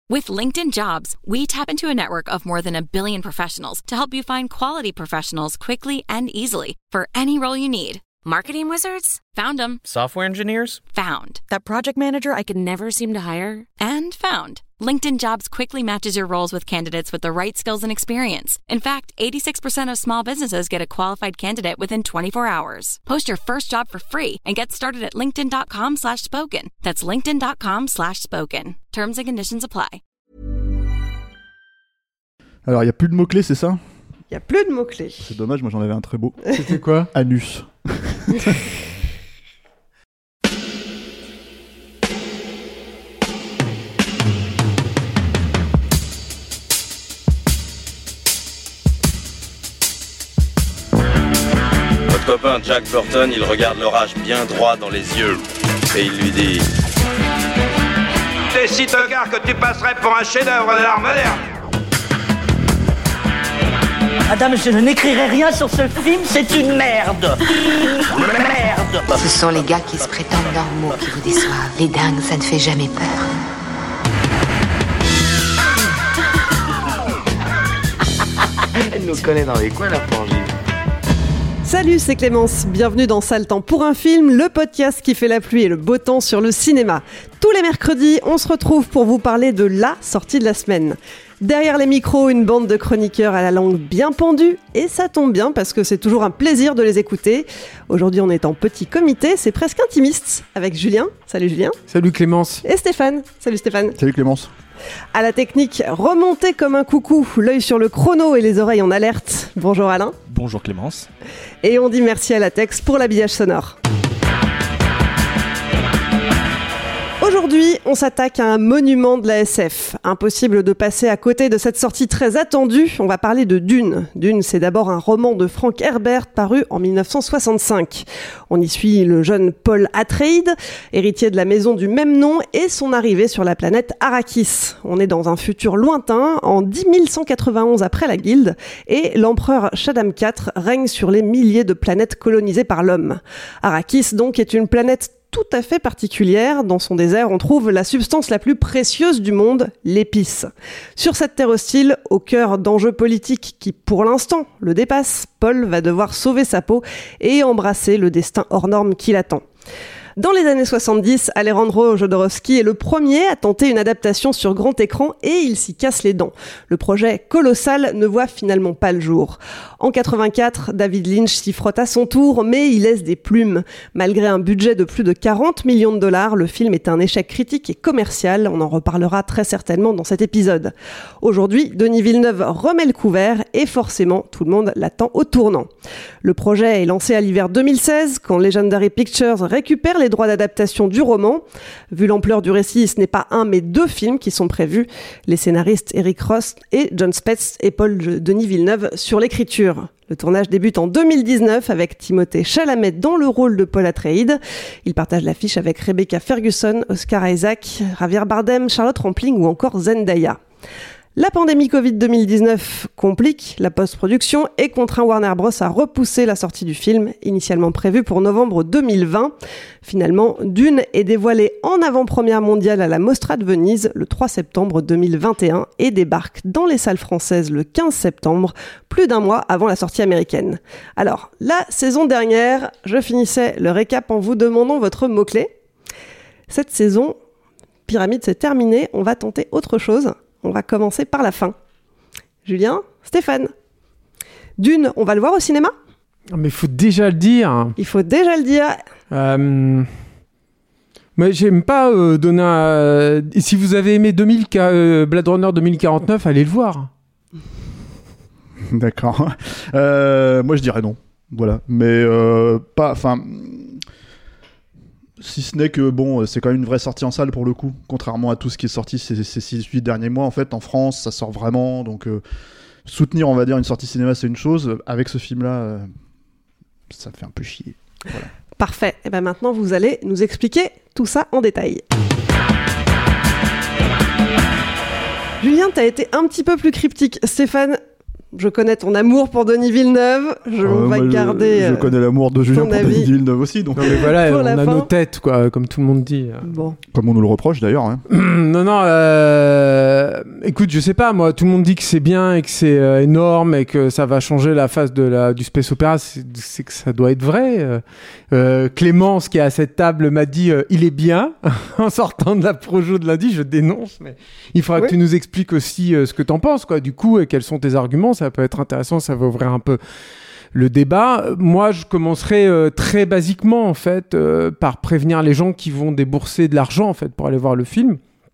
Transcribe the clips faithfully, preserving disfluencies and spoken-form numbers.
With LinkedIn Jobs, we tap into a network of more than a billion professionals to help you find quality professionals quickly and easily for any role you need. Marketing wizards? Found them. Software engineers? Found. That project manager I could never seem to hire? And found. LinkedIn Jobs quickly matches your roles with candidates with the right skills and experience. In fact, eighty-six percent of small businesses get a qualified candidate within twenty-four hours. Post your first job for free and get started at linkedin.com slash spoken. That's linkedin.com slash spoken. Terms and conditions apply. Alors, il n'y a plus de mots-clés, c'est ça ? Il n'y a plus de mots-clés. C'est dommage, moi j'en avais un très beau. C'était quoi ? Anus. Votre copain Jack Burton, il regarde l'orage bien droit dans les yeux et il lui dit: T'es si tocard que tu passerais pour un chef-d'œuvre de l'art moderne. Madame, je n'écrirai rien sur ce film, c'est une merde. Merde. Ce sont les gars qui se prétendent normaux qui vous déçoivent. Les dingues, ça ne fait jamais peur. Elle nous connaît dans les coins, la frangine. Salut, c'est Clémence. Bienvenue dans Sale Temps pour un film, le podcast qui fait la pluie et le beau temps sur le cinéma. Tous les mercredis, on se retrouve pour vous parler de la sortie de la semaine. Derrière les micros, une bande de chroniqueurs à la langue bien pendue. Et ça tombe bien parce que c'est toujours un plaisir de les écouter. Aujourd'hui, on est en petit comité, c'est presque intimiste. Avec Julien. Salut Julien. Salut Clémence. Et Stéphane. Salut Stéphane. Salut Clémence. À la technique, remonté comme un coucou, l'œil sur le chrono et les oreilles en alerte. Bonjour Alain. Bonjour Clémence. Et on dit merci à Latex pour l'habillage sonore. Aujourd'hui, on s'attaque à un monument de la S F. Impossible de passer à côté de cette sortie très attendue. On va parler de Dune. Dune, c'est d'abord un roman de Frank Herbert paru en dix-neuf cent soixante-cinq. On y suit le jeune Paul Atreides, héritier de la maison du même nom, et son arrivée sur la planète Arrakis. On est dans un futur lointain, en dix mille cent quatre-vingt-onze après la Guilde, et l'empereur Shaddam quatre règne sur les milliers de planètes colonisées par l'homme. Arrakis, donc, est une planète tout à fait particulière. Dans son désert, on trouve la substance la plus précieuse du monde, l'épice. Sur cette terre hostile, au cœur d'enjeux politiques qui, pour l'instant, le dépassent, Paul va devoir sauver sa peau et embrasser le destin hors norme qui l'attend. Dans les années soixante-dix, Alejandro Jodorowsky est le premier à tenter une adaptation sur grand écran et il s'y casse les dents. Le projet colossal ne voit finalement pas le jour. En quatre-vingt-quatre, David Lynch s'y frotte à son tour, mais il laisse des plumes. Malgré un budget de plus de quarante millions de dollars, le film est un échec critique et commercial. On en reparlera très certainement dans cet épisode. Aujourd'hui, Denis Villeneuve remet le couvert et forcément, tout le monde l'attend au tournant. Le projet est lancé à l'hiver deux mille seize, quand Legendary Pictures récupère les droits d'adaptation du roman. Vu l'ampleur du récit, ce n'est pas un mais deux films qui sont prévus. Les scénaristes Eric Rost et John Spetz épaulent Denis Villeneuve sur l'écriture. Le tournage débute en deux mille dix-neuf avec Timothée Chalamet dans le rôle de Paul Atreides. Il partage l'affiche avec Rebecca Ferguson, Oscar Isaac, Javier Bardem, Charlotte Rampling ou encore Zendaya. La pandémie covid deux mille dix-neuf complique la post-production et contraint Warner Bros à repousser la sortie du film, initialement prévue pour novembre deux mille vingt. Finalement, Dune est dévoilé en avant-première mondiale à la Mostra de Venise le trois septembre deux mille vingt et un et débarque dans les salles françaises le quinze septembre, plus d'un mois avant la sortie américaine. Alors, la saison dernière, je finissais le récap en vous demandant votre mot-clé. Cette saison, Pyramide, c'est terminé, on va tenter autre chose. On va commencer par la fin. Julien, Stéphane. Dune, on va le voir au cinéma ? Mais il faut déjà le dire. Il faut déjà le dire. Euh... Mais j'aime pas euh, donner un... Euh, si vous avez aimé deux mille, euh, Blade Runner deux mille quarante-neuf, allez le voir. D'accord. Euh, moi, je dirais non. Voilà. Mais euh, pas... Enfin... Si ce n'est que, bon, c'est quand même une vraie sortie en salle pour le coup, contrairement à tout ce qui est sorti ces, ces six huit derniers mois. En fait, en France, ça sort vraiment, donc euh, soutenir, on va dire, une sortie cinéma, c'est une chose. Avec ce film-là, euh, ça fait un peu chier. Voilà. Parfait. Et bien maintenant, vous allez nous expliquer tout ça en détail. Julien, t'as été un petit peu plus cryptique. Stéphane, je connais ton amour pour Denis Villeneuve. Je euh, vais garder. Je, je euh, connais l'amour de Julien pour avis. Denis Villeneuve aussi. Donc non, mais voilà, on a fin. nos têtes, quoi, comme tout le monde dit. Bon. Comme on nous le reproche d'ailleurs. Hein. non, non. Euh... écoute, je sais pas, moi, tout le monde dit que c'est bien et que c'est euh, énorme et que ça va changer la face de la, du space opéra, c'est, c'est que ça doit être vrai. Euh, euh, Clémence, qui est à cette table, m'a dit euh, il est bien. En sortant de la Projo de lundi, je dénonce, mais il faudra oui. que tu nous expliques aussi euh, ce que t'en penses, quoi, du coup, et quels sont tes arguments. Ça peut être intéressant, ça va ouvrir un peu le débat. Moi, je commencerai euh, très basiquement, en fait, euh, par prévenir les gens qui vont débourser de l'argent, en fait, pour aller voir le film.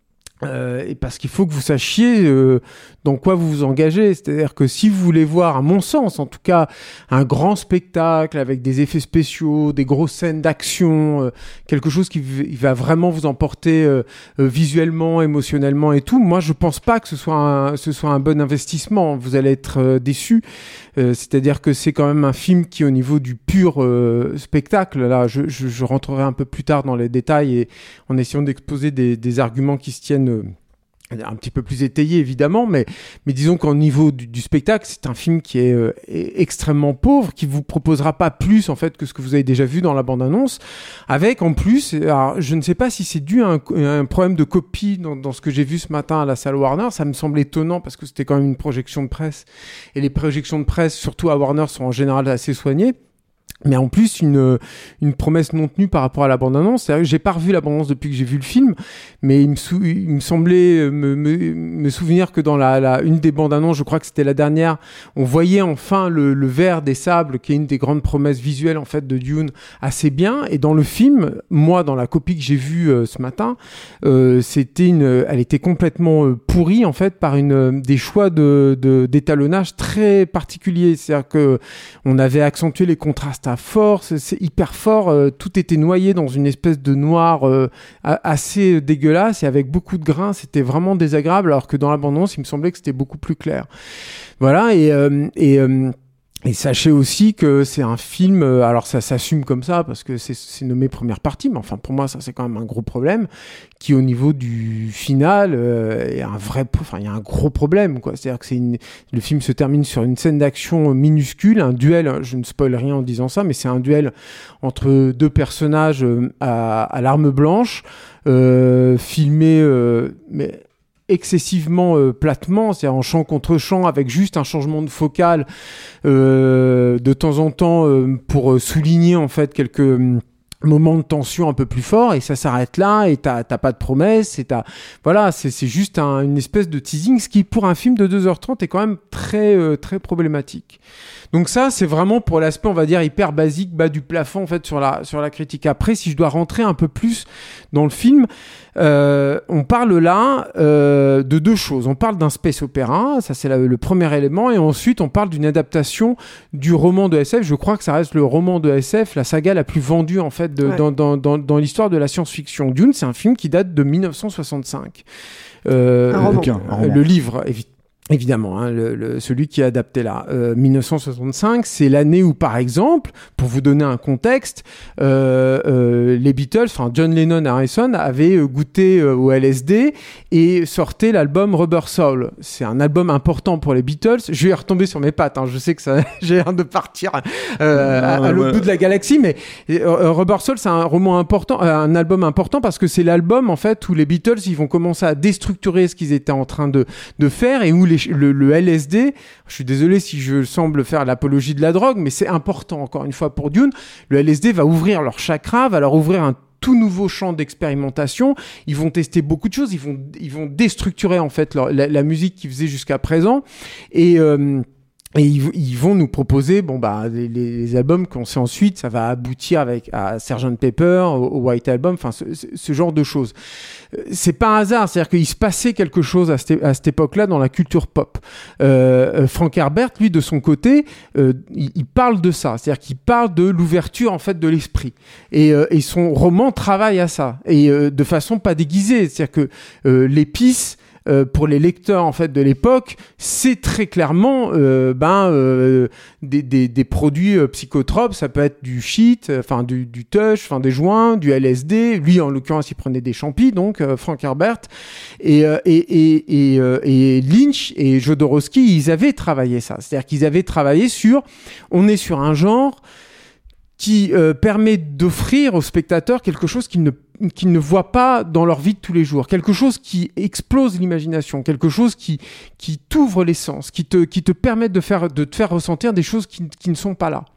Euh, et parce qu'il faut que vous sachiez euh, dans quoi vous vous engagez. C'est-à-dire que si vous voulez voir, à mon sens en tout cas, un grand spectacle avec des effets spéciaux, des grosses scènes d'action, euh, quelque chose qui v- va vraiment vous emporter euh, euh, visuellement, émotionnellement et tout, moi je pense pas que ce soit un, ce soit un bon investissement. Vous allez être euh, déçus. Euh, c'est-à-dire que c'est quand même un film qui, au niveau du pur euh, spectacle, là je, je, je rentrerai un peu plus tard dans les détails et en essayant d'exposer des, des arguments qui se tiennent euh, un petit peu plus étayé évidemment, mais, mais disons qu'au niveau du, du spectacle, c'est un film qui est, euh, est extrêmement pauvre, qui vous proposera pas plus en fait que ce que vous avez déjà vu dans la bande-annonce, avec en plus, alors, je ne sais pas si c'est dû à un, à un problème de copie dans, dans ce que j'ai vu ce matin à la salle Warner, ça me semble étonnant parce que c'était quand même une projection de presse, et les projections de presse, surtout à Warner, sont en général assez soignées. Mais en plus, une, une promesse non tenue par rapport à la bande-annonce. C'est-à-dire que j'ai pas revu la bande-annonce depuis que j'ai vu le film, mais il me, sou- il me semblait me, me, me souvenir que dans la, la, une des bandes-annonces, je crois que c'était la dernière, on voyait enfin le, le ver des sables, qui est une des grandes promesses visuelles, en fait, de Dune, assez bien. Et dans le film, moi, dans la copie que j'ai vue euh, ce matin, euh, c'était une, elle était complètement euh, pourrie, en fait, par une, des choix de, de, d'étalonnage très particuliers. C'est-à-dire que on avait accentué les contrastes à force, c'est hyper fort, euh, tout était noyé dans une espèce de noir euh, assez dégueulasse et avec beaucoup de grains, c'était vraiment désagréable, alors que dans l'abondance, il me semblait que c'était beaucoup plus clair. Voilà, et... Euh, et euh, Et sachez aussi que c'est un film, euh, alors ça s'assume comme ça parce que c'est, c'est nommé première partie, mais enfin pour moi ça c'est quand même un gros problème qui au niveau du final euh, est un vrai, enfin il y a un gros problème quoi. C'est-à-dire que c'est une, le film se termine sur une scène d'action minuscule, un duel. Je ne spoil rien en disant ça, mais c'est un duel entre deux personnages euh, à, à l'arme blanche, euh, filmé, euh, mais excessivement euh, platement, c'est-à-dire en champ contre champ, avec juste un changement de focale euh, de temps en temps euh, pour souligner en fait quelques euh, moments de tension un peu plus forts, et ça s'arrête là, et t'as, t'as pas de promesse, et t'as, voilà, c'est, c'est juste un, une espèce de teasing, ce qui pour un film de deux heures trente est quand même très, euh, très problématique. Donc ça, c'est vraiment pour l'aspect, on va dire, hyper basique, bas du plafond, en fait, sur la, sur la critique. Après, si je dois rentrer un peu plus dans le film, euh, on parle là euh, de deux choses. On parle d'un space opéra, ça c'est la, le premier élément, et ensuite, on parle d'une adaptation du roman de S F. Je crois que ça reste le roman de S F, la saga la plus vendue, en fait, de, ouais. dans, dans, dans, dans l'histoire de la science-fiction. Dune, c'est un film qui date de dix-neuf cent soixante-cinq. Euh, un roman. Un roman. Le livre, évidemment. Évidemment, hein, le, le, celui qui est adapté là. Euh, dix-neuf cent soixante-cinq, c'est l'année où, par exemple, pour vous donner un contexte, euh, euh, les Beatles, enfin John Lennon et Harrison, avaient goûté euh, au L S D et sortaient l'album Rubber Soul. C'est un album important pour les Beatles. Je vais retomber sur mes pattes, hein. Je sais que ça, j'ai l'air de partir euh, à, à l'autre bout de la galaxie, mais euh, Rubber Soul, c'est un roman important, euh, un album important parce que c'est l'album en fait où les Beatles ils vont commencer à déstructurer ce qu'ils étaient en train de de faire et où les Le, le L S D, je suis désolé si je semble faire l'apologie de la drogue, mais c'est important encore une fois pour Dune. Le L S D va ouvrir leur chakra, va leur ouvrir un tout nouveau champ d'expérimentation. Ils vont tester beaucoup de choses, ils vont, ils vont déstructurer en fait leur, la, la musique qu'ils faisaient jusqu'à présent. Et... Euh, Et ils, ils vont nous proposer, bon bah les, les albums qu'on sait ensuite, ça va aboutir avec à sergent Pepper, au, au White Album, enfin ce, ce genre de choses. C'est pas un hasard, c'est-à-dire qu'il se passait quelque chose à cette, à cette époque-là dans la culture pop. Euh, Frank Herbert, lui de son côté, euh, il, il parle de ça, c'est-à-dire qu'il parle de l'ouverture en fait de l'esprit. Et, euh, et son roman travaille à ça, et euh, de façon pas déguisée, c'est-à-dire que euh, l'épice Euh, pour les lecteurs en fait de l'époque, c'est très clairement euh, ben euh, des, des, des produits euh, psychotropes. Ça peut être du shit, enfin euh, du, du tush, enfin des joints, du L S D. Lui en l'occurrence, il prenait des champis, donc euh, Frank Herbert et euh, et et et, euh, et Lynch et Jodorowsky, ils avaient travaillé ça. C'est-à-dire qu'ils avaient travaillé sur, on est sur un genre qui euh, permet d'offrir au spectateur quelque chose qu'il ne qu'ils ne voient pas dans leur vie de tous les jours, quelque chose qui explose l'imagination, quelque chose qui qui t'ouvre les sens, qui te qui te permet de faire de te faire ressentir des choses qui qui ne sont pas là.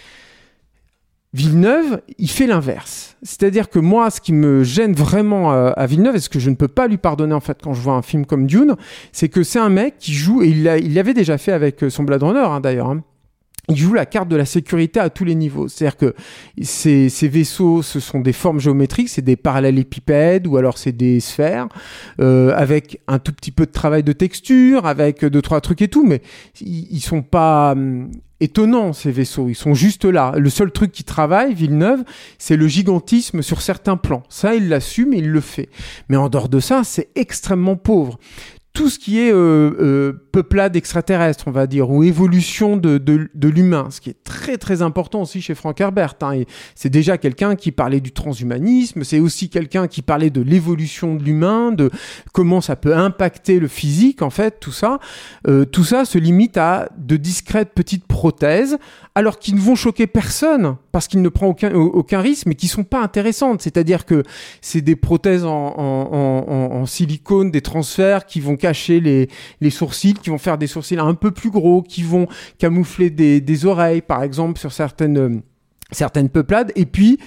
Villeneuve, il fait l'inverse. C'est-à-dire que moi, ce qui me gêne vraiment à, à Villeneuve, et ce que je ne peux pas lui pardonner en fait quand je vois un film comme Dune, c'est que c'est un mec qui joue, et il l'a, il l'avait déjà fait avec son Blade Runner hein, d'ailleurs, hein. Il joue la carte de la sécurité à tous les niveaux. C'est-à-dire que ces, ces vaisseaux, ce sont des formes géométriques, c'est des parallélépipèdes ou alors c'est des sphères, euh, avec un tout petit peu de travail de texture, avec deux, trois trucs et tout, mais ils, ils sont pas hum, étonnants, ces vaisseaux. Ils sont juste là. Le seul truc qui travaille, Villeneuve, c'est le gigantisme sur certains plans. Ça, il l'assume et il le fait. Mais en dehors de ça, c'est extrêmement pauvre. Tout ce qui est euh, euh, peuplade extraterrestre, on va dire, ou évolution de, de, de l'humain, ce qui est très très important aussi chez Frank Herbert. Hein. Et c'est déjà quelqu'un qui parlait du transhumanisme, c'est aussi quelqu'un qui parlait de l'évolution de l'humain, de comment ça peut impacter le physique, en fait, tout ça. Euh, tout ça se limite à de discrètes petites prothèses, alors qu'ils ne vont choquer personne, parce qu'il ne prend aucun, aucun risque, mais qui sont pas intéressantes. C'est-à-dire que c'est des prothèses en, en, en, en silicone, des transferts qui vont cacher les, les sourcils, qui vont faire des sourcils un peu plus gros, qui vont camoufler des, des oreilles, par exemple, sur certaines... certaines peuplades, et puis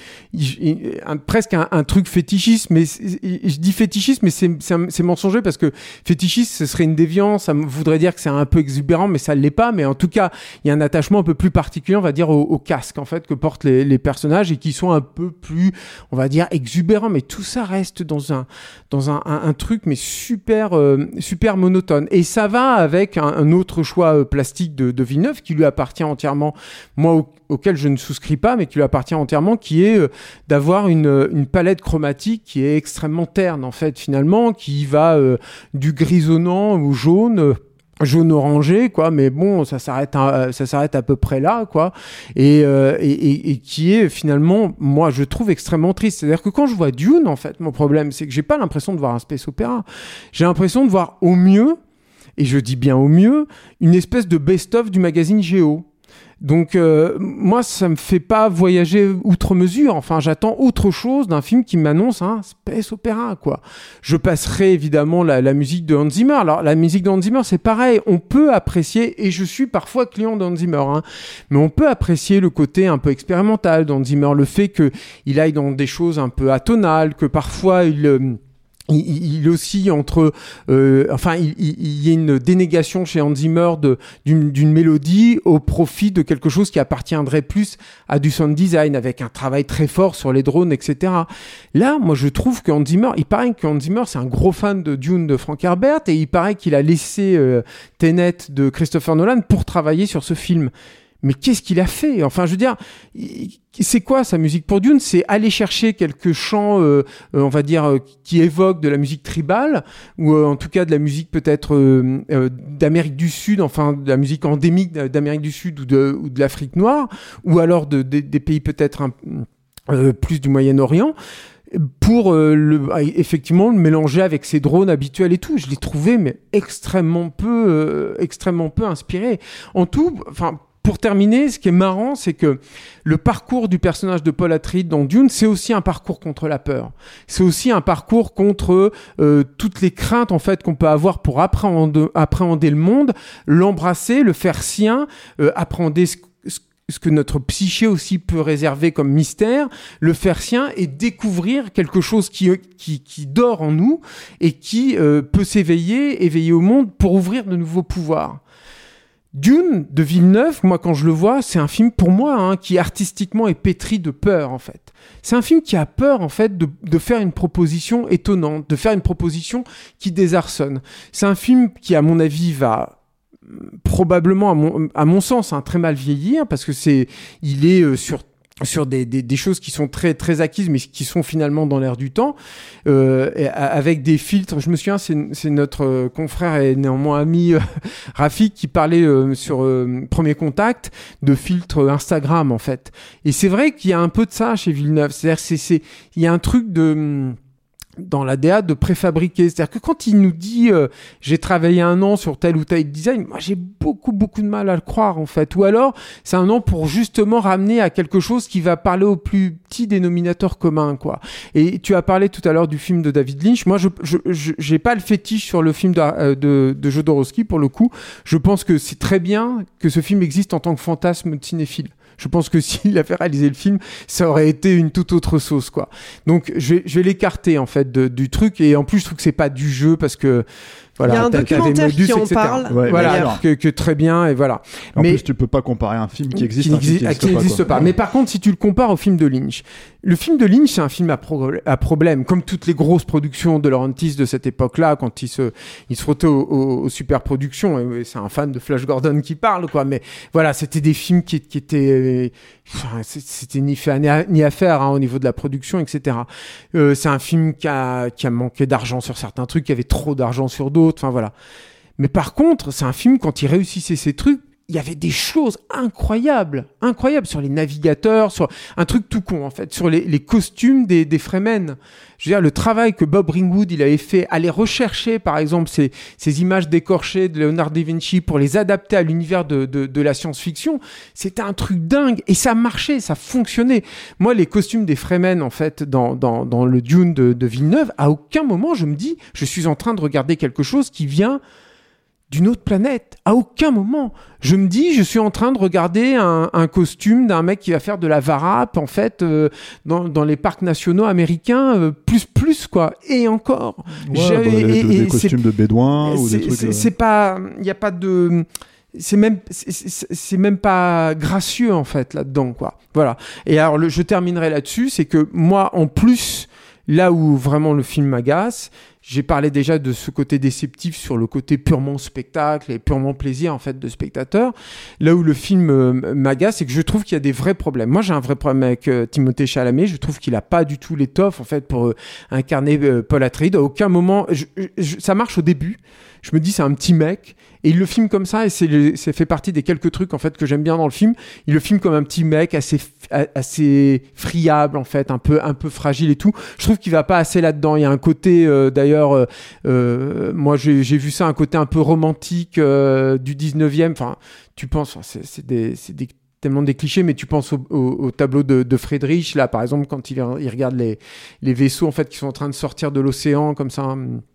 il, un, presque un, un truc fétichiste, mais je dis fétichiste, mais c'est, c'est, c'est mensonger, parce que fétichiste, ce serait une déviance, ça voudrait dire que c'est un peu exubérant, mais ça ne l'est pas, mais en tout cas, il y a un attachement un peu plus particulier, on va dire, au, au casque, en fait, que portent les, les personnages, et qui sont un peu plus, on va dire, exubérants, mais tout ça reste dans un, dans un, un, un truc, mais super, euh, super monotone, et ça va avec un, un autre choix euh, plastique de, de Villeneuve, qui lui appartient entièrement, moi, au, auquel je ne souscris pas, mais qui lui appartient entièrement, qui est euh, d'avoir une, une palette chromatique qui est extrêmement terne, en fait, finalement, qui va euh, du grisonnant au jaune, euh, jaune orangé, quoi, mais bon, ça s'arrête à, ça s'arrête à peu près là, quoi, et, euh, et, et, et qui est finalement, moi, je trouve extrêmement triste. C'est-à-dire que quand je vois Dune, en fait, mon problème, c'est que j'ai pas l'impression de voir un space opéra. J'ai l'impression de voir au mieux, et je dis bien au mieux, une espèce de best-of du magazine Géo. Donc euh, moi, ça me fait pas voyager outre mesure. Enfin, j'attends autre chose d'un film qui m'annonce un space opéra, quoi. Je passerai évidemment la, la musique de Hans Zimmer. Alors la musique de Hans Zimmer, c'est pareil. On peut apprécier, et je suis parfois client de Hans Zimmer, hein, mais on peut apprécier le côté un peu expérimental de Hans Zimmer, le fait que il aille dans des choses un peu atonales, que parfois il euh, Il, il oscille entre, euh, enfin, il, il, il y a une dénégation chez Hans Zimmer de, d'une, d'une mélodie au profit de quelque chose qui appartiendrait plus à du sound design, avec un travail très fort sur les drones, et cetera. Là, moi, je trouve que Hans Zimmer, il paraît que Hans Zimmer, c'est un gros fan de Dune de Frank Herbert, et il paraît qu'il a laissé euh, Tenet de Christopher Nolan pour travailler sur ce film. Mais qu'est-ce qu'il a fait ? Enfin, je veux dire, c'est quoi sa musique pour Dune ? C'est aller chercher quelques chants, euh, euh, on va dire, euh, qui évoquent de la musique tribale, ou euh, en tout cas de la musique peut-être euh, euh, d'Amérique du Sud, enfin de la musique endémique d'Amérique du Sud ou de, ou de l'Afrique noire, ou alors de, de, des pays peut-être un, euh, plus du Moyen-Orient, pour euh, le, effectivement le mélanger avec ses drones habituels et tout. Je l'ai trouvé mais extrêmement peu, euh, extrêmement peu inspiré. En tout, enfin. Pour terminer, ce qui est marrant, c'est que le parcours du personnage de Paul Atreides dans Dune, c'est aussi un parcours contre la peur. C'est aussi un parcours contre euh, toutes les craintes en fait qu'on peut avoir pour appréhender, appréhender le monde, l'embrasser, le faire sien, euh, appréhender ce, ce, ce que notre psyché aussi peut réserver comme mystère, le faire sien et découvrir quelque chose qui, qui, qui dort en nous et qui euh, peut s'éveiller, éveiller au monde pour ouvrir de nouveaux pouvoirs. Dune de Villeneuve, moi quand je le vois, c'est un film pour moi hein, qui artistiquement est pétri de peur en fait. C'est un film qui a peur en fait de, de faire une proposition étonnante, de faire une proposition qui désarçonne. C'est un film qui à mon avis va probablement à mon, à mon sens hein, très mal vieillir parce que c'est, il est euh, sur sur des, des, des choses qui sont très, très acquises, mais qui sont finalement dans l'air du temps, euh, et, avec des filtres. Je me souviens, c'est, c'est notre euh, confrère et néanmoins ami euh, Rafik qui parlait euh, sur euh, Premier Contact de filtres Instagram, en fait. Et c'est vrai qu'il y a un peu de ça chez Villeneuve. C'est-à-dire, c'est, c'est, il y a un truc de... dans la D A de préfabriquer. C'est-à-dire que quand il nous dit euh, j'ai travaillé un an sur tel ou tel design, moi j'ai beaucoup beaucoup de mal à le croire en fait. Ou alors c'est un an pour justement ramener à quelque chose qui va parler au plus petit dénominateur commun quoi. Et tu as parlé tout à l'heure du film de David Lynch. Moi je je, je j'ai pas le fétiche sur le film de, de, de Jodorowsky pour le coup. Je pense que c'est très bien que ce film existe en tant que fantasme de cinéphile. Je pense que s'il avait réalisé le film, ça aurait été une toute autre sauce, quoi. Donc, je vais, je vais l'écarter, en fait, de, du truc. Et en plus, je trouve que c'est pas du jeu parce que, voilà. Il y a un documentaire Modus, qui en et cetera parle. Ouais, voilà, que, que très bien, et voilà. En mais, plus, tu peux pas comparer un film qui existe qui à un film qui n'existe pas. Existe pas. Mais par contre, si tu le compares au film de Lynch, le film de Lynch, c'est un film à, pro- à problème, comme toutes les grosses productions de Laurentiis de cette époque-là, quand il se, il se frottait aux, aux, aux super productions. Et c'est un fan de Flash Gordon qui parle, quoi. Mais voilà, c'était des films qui, qui étaient, enfin, c'était ni fait ni à, ni à faire hein, au niveau de la production, et cetera. Euh, c'est un film qui a, qui a manqué d'argent sur certains trucs, qui avait trop d'argent sur d'autres. Enfin voilà. Mais par contre, c'est un film, quand il réussissait ses trucs, il y avait des choses incroyables, incroyables sur les navigateurs, sur un truc tout con en fait, sur les, les costumes des, des Fremen. Je veux dire, le travail que Bob Ringwood il avait fait, aller rechercher par exemple ces, ces images décorchées de Leonardo da Vinci pour les adapter à l'univers de, de, de la science-fiction, c'était un truc dingue et ça marchait, ça fonctionnait. Moi, les costumes des Fremen en fait dans, dans, dans le Dune de, de Villeneuve, à aucun moment je me dis, je suis en train de regarder quelque chose qui vient d'une autre planète. À aucun moment. Je me dis, je suis en train de regarder un, un costume d'un mec qui va faire de la varap, en fait, euh, dans, dans les parcs nationaux américains, euh, plus, plus, quoi. Et encore. Ouais, bah, les, et, des et costumes de bédouins ou des trucs... C'est, c'est pas... Il n'y a pas de... C'est même, c'est, c'est, c'est même pas gracieux, en fait, là-dedans, quoi. Voilà. Et alors, le, je terminerai là-dessus, c'est que moi, en plus, là où vraiment le film m'agace, j'ai parlé déjà de ce côté déceptif sur le côté purement spectacle et purement plaisir en fait de spectateur. Là où le film euh, m'agace, c'est que je trouve qu'il y a des vrais problèmes. Moi, j'ai un vrai problème avec euh, Timothée Chalamet. Je trouve qu'il a pas du tout l'étoffe en fait pour euh, incarner euh, Paul Atreides. À aucun moment, je, je, ça marche au début. Je me dis c'est un petit mec et il le filme comme ça et c'est, le, c'est fait partie des quelques trucs en fait que j'aime bien dans le film. Il le filme comme un petit mec assez assez friable en fait, un peu un peu fragile et tout. Je trouve qu'il va pas assez là-dedans. Il y a un côté euh, d'ailleurs, euh, euh, moi j'ai, j'ai vu ça, un côté un peu romantique euh, du dix-neuvième. Enfin, tu penses, enfin, c'est, c'est des c'est des tellement des clichés, mais tu penses au, au, au tableau de, de Friedrich là par exemple quand il, il regarde les les vaisseaux en fait qui sont en train de sortir de l'océan comme ça.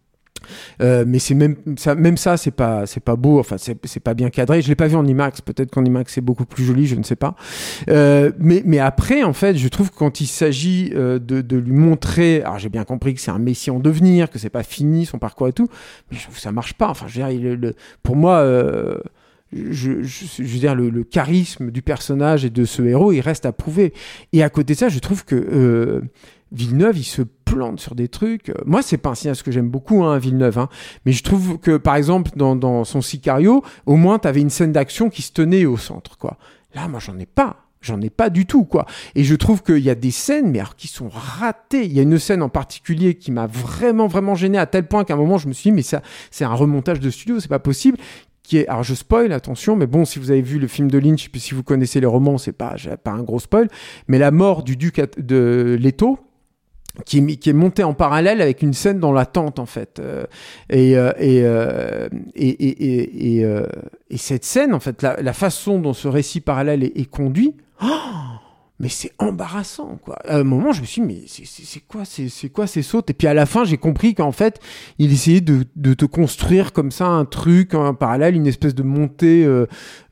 Euh, mais c'est même ça, même ça, c'est pas, c'est pas beau. Enfin, c'est, c'est pas bien cadré. Je l'ai pas vu en IMAX. Peut-être qu'en IMAX c'est beaucoup plus joli, je ne sais pas. Euh, mais, mais après, en fait, je trouve que quand il s'agit euh, de, de lui montrer, alors j'ai bien compris que c'est un messie en devenir, que c'est pas fini son parcours et tout, mais je trouve que ça marche pas. Enfin, je veux dire, il, le, pour moi. Euh, Je, je, je veux dire, le, le charisme du personnage et de ce héros, il reste à prouver. Et à côté de ça, je trouve que euh, Villeneuve, il se plante sur des trucs. Moi, c'est pas un cinéaste que j'aime beaucoup, hein, Villeneuve. Hein. Mais je trouve que, par exemple, dans, dans son Sicario, au moins, t'avais une scène d'action qui se tenait au centre, quoi. Là, moi, j'en ai pas. J'en ai pas du tout, quoi. Et je trouve qu'il y a des scènes, mais alors qui sont ratées. Il y a une scène en particulier qui m'a vraiment, vraiment gêné à tel point qu'à un moment, je me suis dit, mais ça, c'est un remontage de studio, c'est pas possible. Qui est, alors je spoil, attention, mais bon, si vous avez vu le film de Lynch, puis si vous connaissez les romans, c'est pas, pas un gros spoil, mais la mort du duc de Leto, qui est, qui est montée en parallèle avec une scène dans la tente, en fait. Euh, et, euh, et, euh, et, et, et, et, euh, et cette scène, en fait, la, la façon dont ce récit parallèle est, est conduit, oh, mais c'est embarrassant, quoi. À un moment, je me suis dit, mais c'est, c'est, c'est quoi, c'est, c'est quoi ces sautes? Et puis à la fin, j'ai compris qu'en fait, il essayait de, de te construire comme ça un truc, un parallèle, une espèce de montée euh,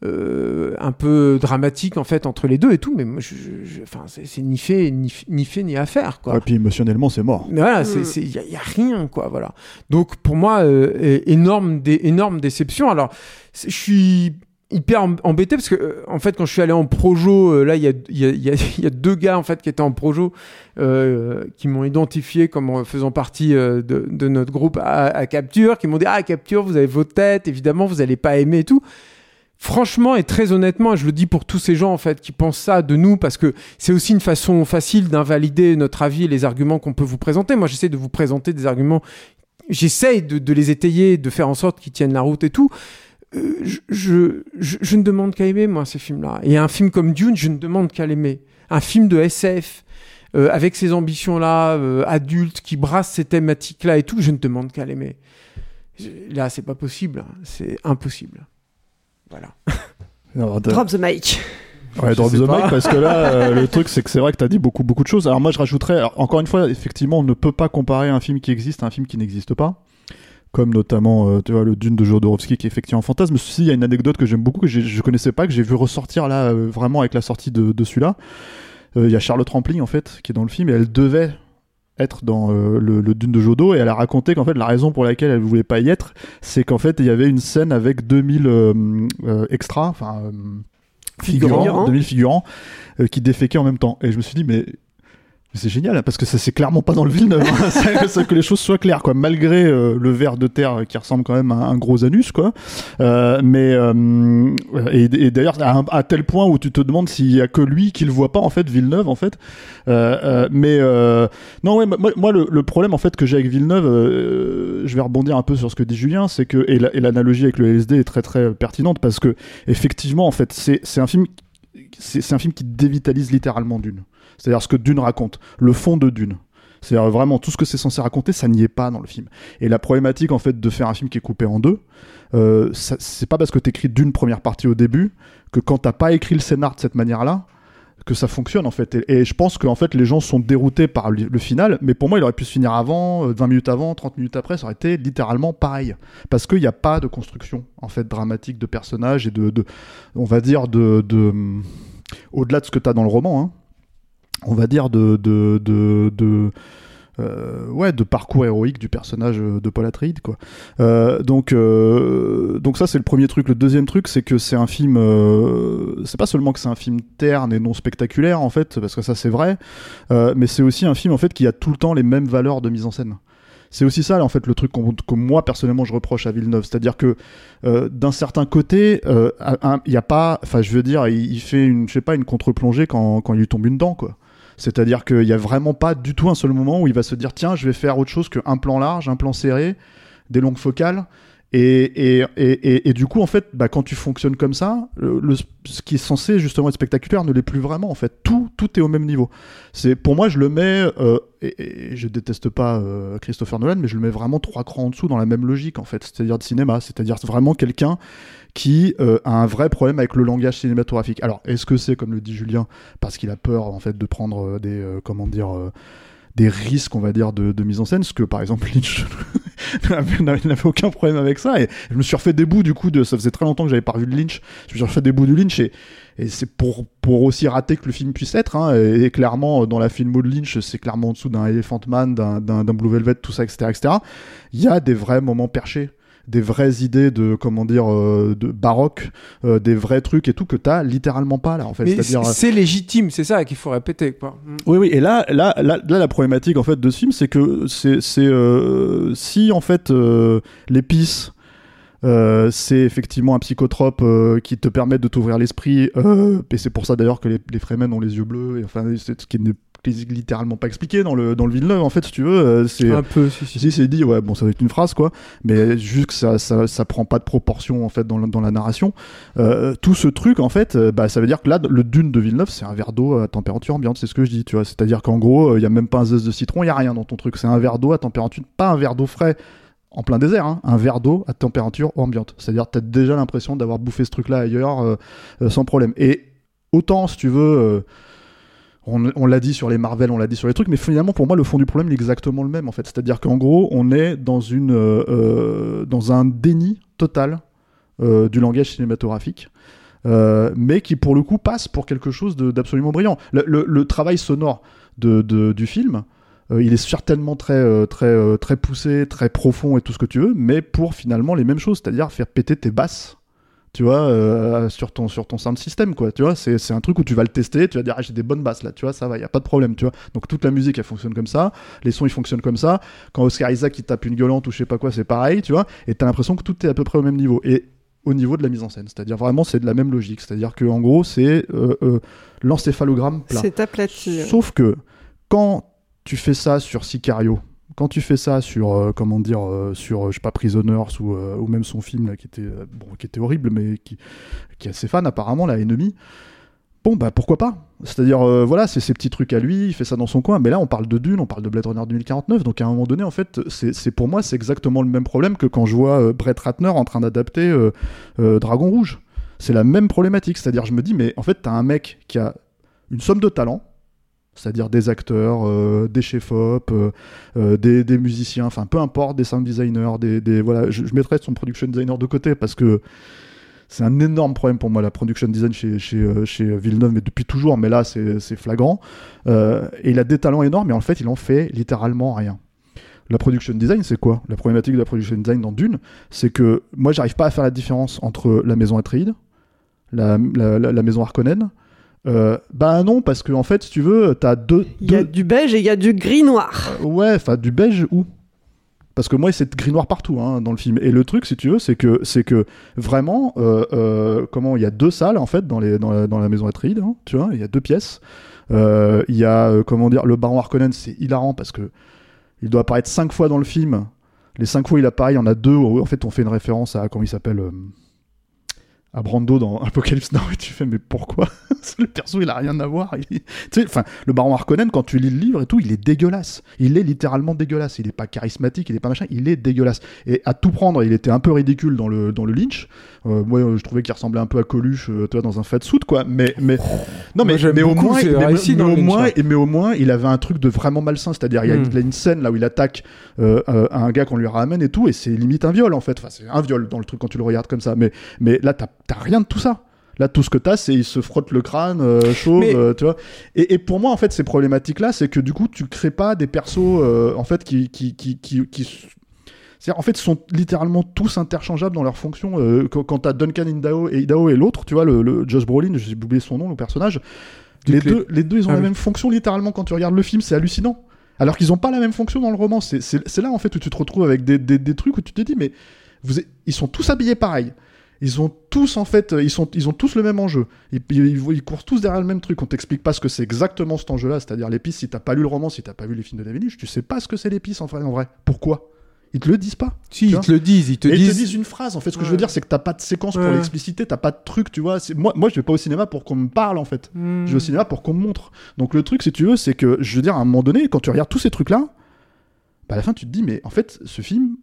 euh, un peu dramatique, en fait, entre les deux et tout. Mais moi, je, je, enfin, c'est, c'est ni fait ni, ni fait ni à faire, quoi. Et puis émotionnellement, c'est mort. Mais voilà, il c'est, n'y a, a rien, quoi, voilà. Donc pour moi, euh, énorme, dé, énorme déception. Alors, je suis hyper embêté parce que euh, en fait quand je suis allé en projo euh, là il y a il y a il y a, y a deux gars en fait qui étaient en projo euh, qui m'ont identifié comme faisant partie euh, de, de notre groupe à, à Capture, qui m'ont dit ah Capture vous avez vos têtes, évidemment vous allez pas aimer et tout. Franchement et très honnêtement, je le dis pour tous ces gens en fait qui pensent ça de nous, parce que c'est aussi une façon facile d'invalider notre avis et les arguments qu'on peut vous présenter. Moi j'essaie de vous présenter des arguments, j'essaie de, de les étayer, de faire en sorte qu'ils tiennent la route et tout. Euh, je, je, je, je ne demande qu'à aimer, moi, ces films-là. Et un film comme Dune, je ne demande qu'à l'aimer. Un film de S F, euh, avec ces ambitions-là, euh, adultes, qui brassent ces thématiques-là et tout, je ne demande qu'à l'aimer. Là, c'est pas possible, c'est impossible. Voilà. Alors, de... Drop the mic. Ouais, drop the mic, parce que là, euh, le truc, c'est que c'est vrai que t'as dit beaucoup, beaucoup de choses. Alors moi, je rajouterais, alors, encore une fois, effectivement, on ne peut pas comparer un film qui existe à un film qui n'existe pas. Comme notamment, euh, tu vois, le Dune de Jodorowsky qui est effectivement un fantasme. Ceci, il y a une anecdote que j'aime beaucoup, que j'ai, je connaissais pas, que j'ai vu ressortir là, euh, vraiment avec la sortie de, de celui-là. Il euh, y a Charlotte Rampling, en fait, qui est dans le film, et elle devait être dans euh, le, le Dune de Jodo, et elle a raconté qu'en fait, la raison pour laquelle elle voulait pas y être, c'est qu'en fait, il y avait une scène avec deux mille euh, euh, extras, enfin, euh, figurants, Figurant. deux mille figurants, euh, qui déféquaient en même temps. Et je me suis dit, mais... Mais c'est génial, parce que ça c'est clairement pas dans le Villeneuve, hein. ça, ça, que les choses soient claires, quoi. Malgré euh, le ver de terre qui ressemble quand même à un gros anus, quoi. Euh, mais euh, et, et d'ailleurs à, un, à tel point où tu te demandes s'il y a que lui qui le voit pas, en fait, Villeneuve, en fait. Euh, euh, mais euh, non, ouais, moi, moi le, le problème en fait que j'ai avec Villeneuve, euh, je vais rebondir un peu sur ce que dit Julien, c'est que et, la, et l'analogie avec le L S D est très très pertinente, parce que effectivement, en fait, c'est c'est un film, c'est, c'est un film qui dévitalise littéralement Dune. C'est-à-dire ce que Dune raconte, le fond de Dune. C'est-à-dire vraiment tout ce que c'est censé raconter, ça n'y est pas dans le film. Et la problématique en fait de faire un film qui est coupé en deux, euh, ça, c'est pas parce que t'écris Dune première partie au début que quand t'as pas écrit le scénar de cette manière-là que ça fonctionne, en fait. Et, et je pense que en fait les gens sont déroutés par le, le final, mais pour moi il aurait pu se finir avant, vingt minutes avant, trente minutes après, ça aurait été littéralement pareil, parce qu'il n'y a pas de construction en fait dramatique de personnages et de, de on va dire de, de au-delà de ce que t'as dans le roman, hein, on va dire de de de, de euh, ouais de parcours héroïque du personnage de Paul Atreides, quoi. Euh, donc euh, donc ça c'est le premier truc. Le deuxième truc, c'est que c'est un film, euh, c'est pas seulement que c'est un film terne et non spectaculaire, en fait, parce que ça c'est vrai, euh, mais c'est aussi un film en fait qui a tout le temps les mêmes valeurs de mise en scène. C'est aussi ça, en fait, le truc qu'on, que moi, personnellement, je reproche à Villeneuve. C'est-à-dire que, euh, d'un certain côté, il euh, y a pas... Enfin, je veux dire, il, il fait une, je sais pas, une contre-plongée quand, quand il lui tombe une dent, quoi. C'est-à-dire qu'il y a vraiment pas du tout un seul moment où il va se dire, tiens, je vais faire autre chose qu'un plan large, un plan serré, des longues focales. Et, et, et, et, et du coup, en fait, bah, quand tu fonctionnes comme ça, le, le, ce qui est censé justement être spectaculaire ne l'est plus vraiment. En fait, tout, tout est au même niveau. C'est, pour moi, je le mets, euh, et, et je déteste pas euh, Christopher Nolan, mais je le mets vraiment trois crans en dessous dans la même logique, en fait, c'est-à-dire de cinéma, c'est-à-dire vraiment quelqu'un qui euh, a un vrai problème avec le langage cinématographique. Alors, est-ce que c'est, comme le dit Julien, parce qu'il a peur, en fait, de prendre euh, des, euh, comment dire, euh, des risques, on va dire, de, de mise en scène, ce que, par exemple, Lynch n'avait aucun problème avec ça, et je me suis refait des bouts, du coup, de, ça faisait très longtemps que j'avais pas revu de Lynch, je me suis refait des bouts de Lynch, et, et c'est pour, pour aussi rater que le film puisse être, hein, et, et clairement, dans la filmo de Lynch, c'est clairement en dessous d'un Elephant Man, d'un, d'un, d'un Blue Velvet, tout ça, et cetera, et cetera. Il y a des vrais moments perchés, des vraies idées de, comment dire, euh, de baroque, euh, des vrais trucs et tout que t'as littéralement pas là, en fait. Mais c'est-à-dire, c'est légitime, c'est ça qu'il faut répéter, quoi. Oui, oui. Et là, là, là, là, la problématique en fait de ce film, c'est que c'est, c'est euh, si en fait euh, l'épice, euh, c'est effectivement un psychotrope euh, qui te permet de t'ouvrir l'esprit, euh, et c'est pour ça d'ailleurs que les, les Fremen ont les yeux bleus, et enfin, c'est ce qui n'est littéralement pas expliqué dans le dans le Villeneuve, en fait, si tu veux, euh, c'est un peu si, si. si c'est dit, ouais, bon, ça va être une phrase, quoi, mais juste que ça ça ça prend pas de proportion, en fait, dans la, dans la narration. Euh, tout ce truc, en fait, euh, bah ça veut dire que là, le Dune de Villeneuve, c'est un verre d'eau à température ambiante, c'est ce que je dis, tu vois, c'est-à-dire qu'en gros, il euh, y a même pas un zeste de citron, il y a rien dans ton truc, c'est un verre d'eau à température, pas un verre d'eau frais en plein désert, hein, un verre d'eau à température ambiante, c'est-à-dire t'as déjà l'impression d'avoir bouffé ce truc-là ailleurs euh, euh, sans problème. Et autant, si tu veux, euh, On, on l'a dit sur les Marvel, on l'a dit sur les trucs, mais finalement pour moi le fond du problème est exactement le même, en fait. C'est-à-dire qu'en gros on est dans une euh, dans un déni total euh, du langage cinématographique, euh, mais qui pour le coup passe pour quelque chose de, d'absolument brillant. Le, le, le travail sonore de, de, du film, euh, il est certainement très euh, très euh, très poussé, très profond et tout ce que tu veux, mais pour finalement les mêmes choses, c'est-à-dire faire péter tes basses, tu vois, euh, sur ton sur ton sound system, quoi, tu vois, c'est c'est un truc où tu vas le tester, tu vas dire, ah, j'ai des bonnes basses là, tu vois, ça va, y a pas de problème, tu vois. Donc toute la musique elle fonctionne comme ça, les sons ils fonctionnent comme ça. Quand Oscar Isaac il tape une gueulante ou je sais pas quoi, c'est pareil, tu vois, et t'as l'impression que tout est à peu près au même niveau, et au niveau de la mise en scène, c'est-à-dire vraiment c'est de la même logique, c'est-à-dire que en gros c'est euh, euh, l'encéphalogramme plat. C'est aplati. Sauf que quand tu fais ça sur Sicario, quand tu fais ça sur euh, comment dire euh, sur euh, je sais pas Prisoners ou euh, ou même son film là qui était euh, bon qui était horrible mais qui qui est assez fan apparemment là, Ennemi, bon, bah pourquoi pas ? C'est-à-dire, euh, voilà, c'est ces petits trucs à lui, il fait ça dans son coin, mais là on parle de Dune, on parle de Blade Runner deux mille quarante-neuf, donc à un moment donné, en fait, c'est, c'est pour moi, c'est exactement le même problème que quand je vois euh, Brett Ratner en train d'adapter euh, euh, Dragon Rouge. C'est la même problématique, c'est-à-dire, je me dis, mais en fait, t'as un mec qui a une somme de talent, c'est-à-dire des acteurs, euh, des chefs-op, euh, euh, des, des musiciens, enfin peu importe, des sound designers, des, des voilà, je, je mettrais son production designer de côté parce que c'est un énorme problème pour moi, la production design chez, chez, euh, chez Villeneuve, mais depuis toujours, mais là c'est, c'est flagrant. Euh, et il a des talents énormes, mais en fait il en fait littéralement rien. La production design, c'est quoi ? La problématique de la production design dans Dune, c'est que moi j'arrive pas à faire la différence entre la maison Atreides, la, la, la, la maison Harkonnen. Euh, bah non, parce que en fait, si tu veux, t'as deux. Il y a du beige et il y a du gris-noir. Euh, ouais, enfin du beige où ? Parce que moi, c'est gris-noir partout hein, dans le film. Et le truc, si tu veux, c'est que c'est que vraiment, euh, euh, comment il y a deux salles en fait dans les dans la, dans la maison Atreides, hein, tu vois, il y a deux pièces. Euh, Il y a euh, comment dire, le baron Harkonnen, c'est hilarant parce que il doit apparaître cinq fois dans le film. Les cinq fois il apparaît, il y en a deux où en fait on fait une référence à comment il s'appelle. Euh, à Brando dans Apocalypse Now, et tu fais mais pourquoi le perso il a rien à voir, il... tu sais, enfin le baron Harkonnen quand tu lis le livre et tout, il est dégueulasse, il est littéralement dégueulasse, il est pas charismatique, il est pas machin, il est dégueulasse, et à tout prendre il était un peu ridicule dans le dans le Lynch. Euh, moi je trouvais qu'il ressemblait un peu à Coluche, euh, toi dans un fat suit quoi, mais mais non mais moi, mais au moins mais, mais, mais au Lynch, moins ouais. et mais au moins il avait un truc de vraiment malsain, c'est-à-dire il y a, mm. il y a une scène là où il attaque euh, euh, un gars qu'on lui ramène et tout, et c'est limite un viol en fait, enfin c'est un viol dans le truc quand tu le regardes comme ça, mais mais là t'as t'as rien de tout ça. Là, tout ce que t'as, c'est il se frotte le crâne, euh, chauve, mais... euh, tu vois. Et, et pour moi, en fait, ces problématiques-là, c'est que du coup, tu crées pas des persos, euh, en fait, qui, qui, qui, qui, qui... C'est-à-dire, en fait, sont littéralement tous interchangeables dans leur fonction. Euh, quand, quand t'as Duncan Idaho et Idaho et l'autre, tu vois, le, le Josh Brolin, j'ai oublié son nom, le personnage. Les deux, les deux, ils ont ah, la oui. même fonction littéralement quand tu regardes le film, c'est hallucinant. Alors qu'ils ont pas la même fonction dans le roman. C'est, c'est, c'est là, en fait, où tu te retrouves avec des, des, des trucs où tu te dis, mais vous, ils sont tous habillés pareil. Ils ont tous en fait, ils sont, ils ont tous le même enjeu. Ils, ils, ils courent tous derrière le même truc. On t'explique pas ce que c'est exactement cet enjeu-là, c'est-à-dire l'épice. Si t'as pas lu le roman, si t'as pas vu les films de David Lynch, tu sais pas ce que c'est l'épice en vrai. En vrai. Pourquoi ? Ils te le disent pas. Si, ils te le disent, ils te Et disent. Ils te disent une phrase. En fait, ce que ouais. je veux dire, c'est que t'as pas de séquence ouais. pour l'expliciter, t'as pas de truc, tu vois. C'est... Moi, moi, je vais pas au cinéma pour qu'on me parle en fait. Mm. Je vais au cinéma pour qu'on me montre. Donc le truc, si tu veux, c'est que je veux dire, à un moment donné, quand tu regardes tous ces trucs-là, bah à la fin, tu te dis, mais en fait, ce film,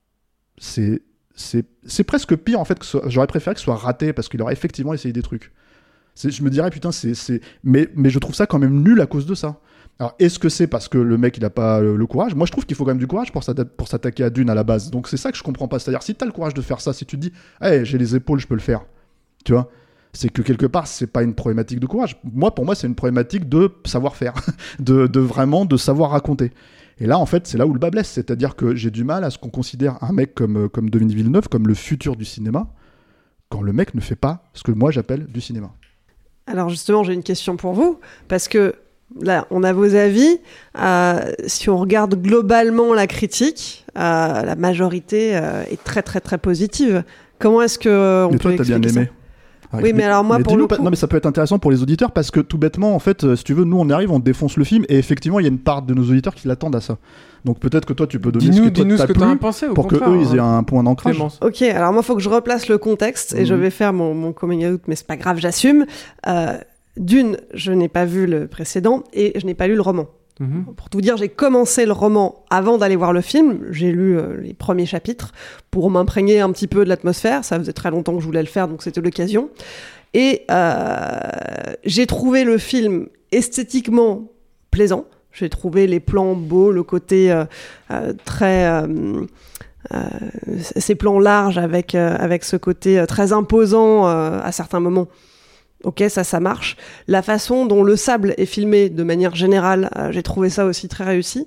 c'est C'est, c'est presque pire en fait que ce soit, j'aurais préféré que ce soit raté parce qu'il aurait effectivement essayé des trucs. C'est, je me dirais putain c'est, c'est... Mais, mais je trouve ça quand même nul à cause de ça. Alors est-ce que c'est parce que le mec il a pas le, le courage ? Moi je trouve qu'il faut quand même du courage pour, s'atta- pour s'attaquer à Dune à la base. Donc c'est ça que je comprends pas. C'est-à-dire si t'as le courage de faire ça, si tu te dis hey, j'ai les épaules, je peux le faire, tu vois, c'est que quelque part c'est pas une problématique de courage. Moi pour moi c'est une problématique de savoir-faire, de, de vraiment de savoir raconter. Et là, en fait, c'est là où le bas blesse. C'est-à-dire que j'ai du mal à ce qu'on considère un mec comme, comme Denis Villeneuve comme le futur du cinéma, quand le mec ne fait pas ce que moi j'appelle du cinéma. Alors justement, j'ai une question pour vous, parce que là, on a vos avis. Euh, si on regarde globalement la critique, euh, la majorité euh, est très très très positive. Comment est-ce que on Mais peut toi, t'as bien aimé. Ça oui, mais, mais alors moi, mais pour le pas, coup... Non, mais ça peut être intéressant pour les auditeurs, parce que tout bêtement, en fait, euh, si tu veux, nous, on arrive, on défonce le film, et effectivement, il y a une part de nos auditeurs qui l'attendent à ça. Donc peut-être que toi, tu peux donner dis-nous, ce que toi dis-nous t'as ce que plu, t'en as pensé, au pour contraire, que eux, ils aient hein. un point d'ancrage. Clémence. Ok, alors moi, il faut que je replace le contexte, et mmh. je vais faire mon, mon coming out, mais c'est pas grave, j'assume. Euh, d'une, je n'ai pas vu le précédent, et je n'ai pas lu le roman. Mmh. Pour tout dire, j'ai commencé le roman avant d'aller voir le film. J'ai lu euh, les premiers chapitres pour m'imprégner un petit peu de l'atmosphère. Ça faisait très longtemps que je voulais le faire, donc c'était l'occasion. Et euh, j'ai trouvé le film esthétiquement plaisant. J'ai trouvé les plans beaux, le côté euh, euh, très... Euh, euh, ces plans larges avec, euh, avec ce côté euh, très imposant euh, à certains moments. Ok, ça, ça marche. La façon dont le sable est filmé de manière générale, euh, j'ai trouvé ça aussi très réussi.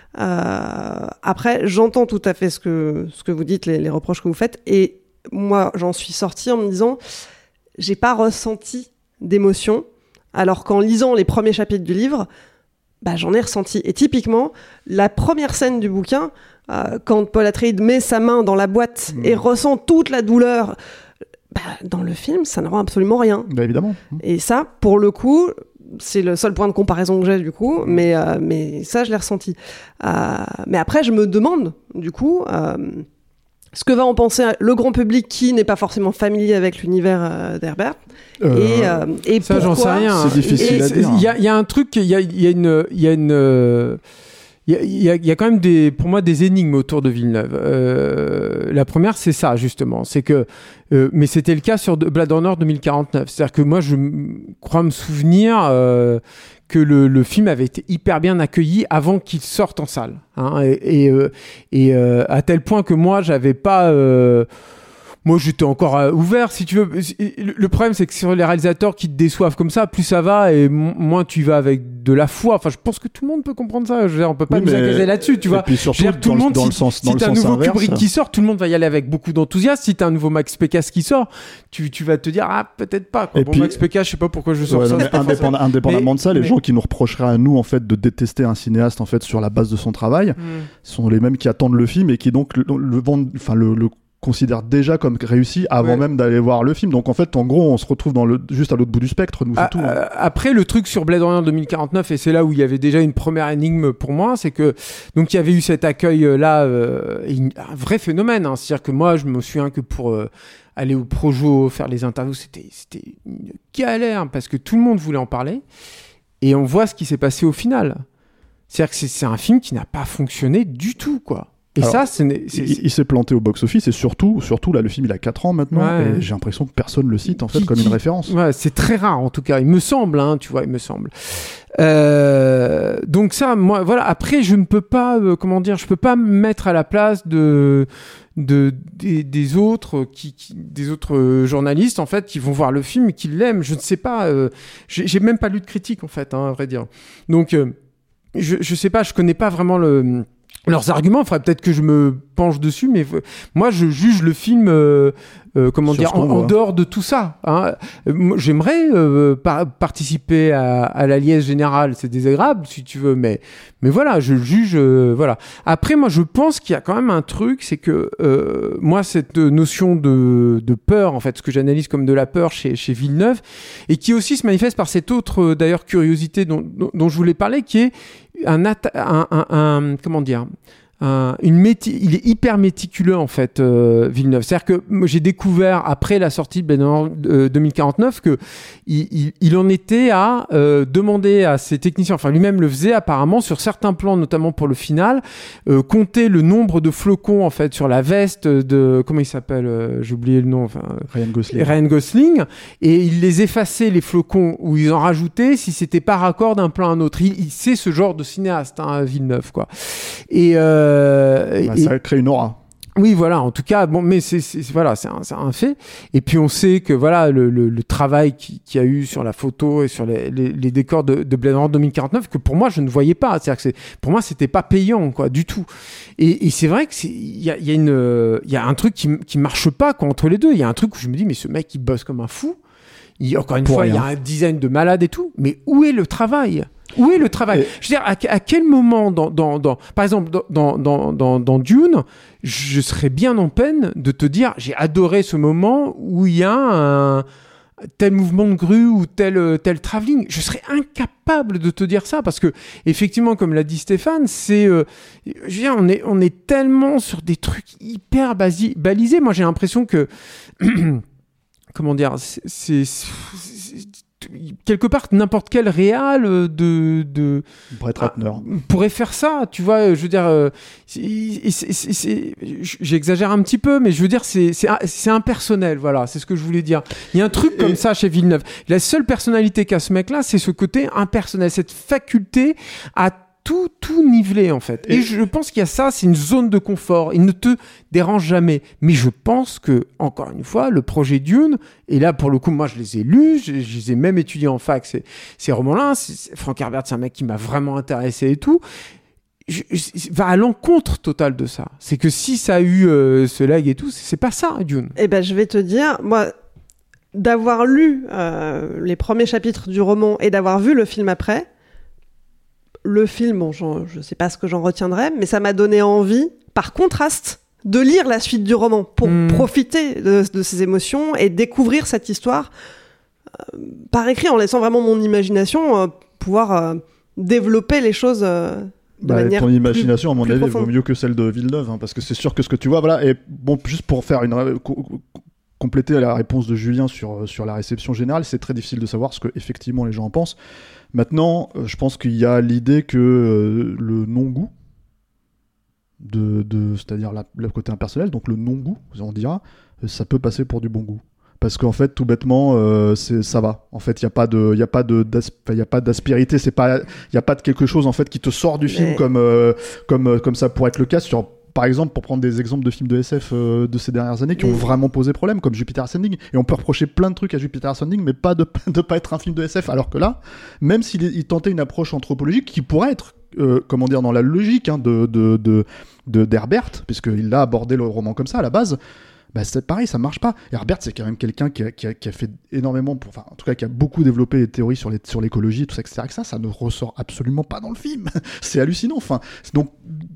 Euh, après, j'entends tout à fait ce que, ce que vous dites, les, les reproches que vous faites. Et moi, j'en suis sortie en me disant, j'ai pas ressenti d'émotion, alors qu'en lisant les premiers chapitres du livre, bah, j'en ai ressenti. Et typiquement, la première scène du bouquin, euh, quand Paul Atreides met sa main dans la boîte mmh. et ressent toute la douleur... Bah, dans le film, ça ne rend absolument rien. Bah, évidemment. Et ça, pour le coup, c'est le seul point de comparaison que j'ai, du coup, mais, euh, mais ça, je l'ai ressenti. Euh, mais après, je me demande, du coup, euh, ce que va en penser le grand public qui n'est pas forcément familier avec l'univers euh, d'Herbert. Euh, et, euh, et ça, pourquoi... j'en sais rien. C'est difficile et, à dire. Il y a, il y a un truc, il y a, il y a une, il y a une, euh, il y a, il y a, il y a quand même des, pour moi, des énigmes autour de Villeneuve. Euh, la première, c'est ça justement, c'est que, euh, mais c'était le cas sur Blade Runner deux mille quarante-neuf. C'est-à-dire que moi, je m- crois me souvenir. Euh, que le, le film avait été hyper bien accueilli avant qu'il sorte en salle, hein, et, et, euh, et euh, à tel point que moi j'avais pas euh, moi j'étais encore euh, ouvert si tu veux. Le problème c'est que sur les réalisateurs qui te déçoivent comme ça, plus ça va et m- moins tu vas avec de la foi. Enfin je pense que tout le monde peut comprendre ça. Je veux dire, on peut pas Oui, nous mais... accuser là-dessus, tu vois. Et puis surtout, je veux dire, tout dans le monde, dans si, le sens, si dans le t'as un sens nouveau inverse. Kubrick qui sort, tout le monde va y aller avec beaucoup d'enthousiasme. Si t'as un nouveau Max Pécasse qui sort, tu, tu vas te dire ah peut-être pas quoi. Et Bon, puis... Max Pécasse, je sais pas pourquoi je sors ouais, ça. non, mais indépend... indépendamment mais, de ça, les mais... gens qui nous reprocheraient à nous en fait de détester un cinéaste en fait sur la base de son travail, mm. sont les mêmes qui attendent le film et qui donc le, le vendent, enfin le, le considère déjà comme réussi avant ouais. même d'aller voir le film. Donc en fait, en gros, on se retrouve dans le, juste à l'autre bout du spectre, nous, c'est ah, tout. Hein. Après, le truc sur Blade Runner deux mille quarante-neuf, et c'est là où il y avait déjà une première énigme pour moi, c'est que donc il y avait eu cet accueil-là, euh, un vrai phénomène. Hein. C'est-à-dire que moi, je me souviens que pour euh, aller au Projo, faire les interviews, c'était, c'était une galère parce que tout le monde voulait en parler. Et on voit ce qui s'est passé au final. C'est-à-dire que c'est, c'est un film qui n'a pas fonctionné du tout, quoi. Et alors, ça, c'est, c'est... Il, il s'est planté au box-office et surtout, surtout là, le film il a quatre ans maintenant ouais. et j'ai l'impression que personne le cite en fait qui, comme qui... une référence. Ouais, c'est très rare en tout cas, il me semble, hein, tu vois, il me semble. Euh, donc ça, moi, voilà. Après, je ne peux pas, euh, comment dire, je peux pas me mettre à la place de, de des, des autres, qui, qui, des autres journalistes en fait, qui vont voir le film et qui l'aiment. Je ne sais pas, euh, j'ai, j'ai même pas lu de critique en fait, hein, à vrai dire. Donc, euh, je, je sais pas, je connais pas vraiment le. Leurs arguments, il faudrait peut-être que je me penche dessus, mais euh, moi je juge le film, euh, euh, comment Sur dire, en, en dehors de tout ça. Hein. Euh, j'aimerais euh, par- participer à, à la liesse générale, c'est désagréable si tu veux, mais mais voilà, je juge, euh, voilà. Après, moi je pense qu'il y a quand même un truc, c'est que euh, moi cette notion de de peur, en fait, ce que j'analyse comme de la peur chez chez Villeneuve, et qui aussi se manifeste par cette autre euh, d'ailleurs curiosité dont, dont dont je voulais parler, qui est Un, atta- un, un, un comment dire un, une méti- il est hyper méticuleux en fait, euh, Villeneuve. C'est-à-dire que moi, j'ai découvert après la sortie de Blade Runner euh, deux mille quarante-neuf que il, il, il en était à euh, demander à ses techniciens, enfin lui-même le faisait apparemment sur certains plans, notamment pour le final, euh, compter le nombre de flocons en fait sur la veste de comment il s'appelle, euh, j'ai oublié le nom, enfin Ryan Gosling. Ryan Gosling, et il les effaçait les flocons ou ils en rajoutaient si c'était pas raccord d'un plan à un autre. Il, il c'est ce genre de cinéaste, hein, Villeneuve, quoi. Et euh, bah, et, ça crée une aura. Oui, voilà. En tout cas, bon, mais c'est, c'est voilà, c'est un, c'est un fait. Et puis on sait que voilà le, le, le travail qu'il qui a eu sur la photo et sur les, les, les décors de, de Blade Runner deux mille quarante-neuf, que pour moi je ne voyais pas. C'est-à-dire que c'est, pour moi c'était pas payant, quoi, du tout. Et, et c'est vrai que c'est, il y a, il y a une, il y a un truc qui qui marche pas, quoi, entre les deux. Il y a un truc où je me dis mais ce mec il bosse comme un fou. Il, encore une pour fois, rien. il y a un design de malade et tout. Mais où est le travail ? Où est le travail ? Et... Je veux dire, à, à quel moment, dans, dans, dans, par exemple, dans, dans, dans, dans Dune, je serais bien en peine de te dire, j'ai adoré ce moment où il y a un tel mouvement de grue ou tel, tel travelling. Je serais incapable de te dire ça parce que, effectivement, comme l'a dit Stéphane, c'est, euh, je veux dire, on est, on est tellement sur des trucs hyper basi- balisés. Moi, j'ai l'impression que, comment dire, c'est, c'est, c'est quelque part n'importe quel réal de de Brett Ratner pourrait faire ça, tu vois, je veux dire euh, c'est, c'est, c'est, c'est, j'exagère un petit peu mais je veux dire c'est c'est c'est impersonnel, voilà, c'est ce que je voulais dire. Il y a un truc comme Et... ça chez Villeneuve. La seule personnalité qu'a ce mec là, c'est ce côté impersonnel, cette faculté à tout, tout nivelé en fait. Et, et je pense qu'il y a ça, c'est une zone de confort. Il ne te dérange jamais. Mais je pense que, encore une fois, le projet Dune, et là pour le coup, moi je les ai lus, je, je les ai même étudiés en fac, ces, ces romans-là. C'est, Frank Herbert, c'est un mec qui m'a vraiment intéressé et tout. Je, je, va à l'encontre totale de ça. C'est que si ça a eu euh, ce leg et tout, c'est, c'est pas ça, Dune. Eh ben, je vais te dire, moi, d'avoir lu euh, les premiers chapitres du roman et d'avoir vu le film après, le film, bon, je ne sais pas ce que j'en retiendrai, mais ça m'a donné envie, par contraste, de lire la suite du roman pour mmh. profiter de, de ces émotions et découvrir cette histoire euh, par écrit, en laissant vraiment mon imagination euh, pouvoir euh, développer les choses euh, de bah, manière ton imagination, plus, à mon plus avis, elle profonde. vaut mieux que celle de Villeneuve, hein, parce que c'est sûr que ce que tu vois, voilà, et bon, juste pour faire une ré- co- co- compléter la réponse de Julien sur, sur la réception générale, c'est très difficile de savoir ce que effectivement les gens en pensent. Maintenant, euh, je pense qu'il y a l'idée que euh, le non-goût, de, de, c'est-à-dire la, le côté impersonnel, donc le non-goût, on dira, euh, ça peut passer pour du bon goût. Parce qu'en fait, tout bêtement, euh, c'est, ça va. En fait, il n'y a pas de, il y a pas de, il y a pas d'aspérité. C'est pas, il y a pas de quelque chose en fait qui te sort du film Mais... comme, euh, comme, comme ça pourrait être le cas sur. Par exemple, pour prendre des exemples de films de S F euh, de ces dernières années qui mais... ont vraiment posé problème, comme Jupiter Ascending. Et on peut reprocher plein de trucs à Jupiter Ascending, mais pas de ne pas être un film de S F. Alors que là, même s'il il tentait une approche anthropologique qui pourrait être, euh, comment dire, dans la logique hein, de, de, de, de, d'Herbert, puisqu'il a abordé le roman comme ça à la base, bah c'est pareil, ça marche pas. Et Herbert, c'est quand même quelqu'un qui a, qui a, qui a fait énormément, pour, enfin, en tout cas, qui a beaucoup développé les théories sur, les, sur l'écologie, tout ça, et cetera. Que ça, ça ne ressort absolument pas dans le film. C'est hallucinant. Enfin, donc.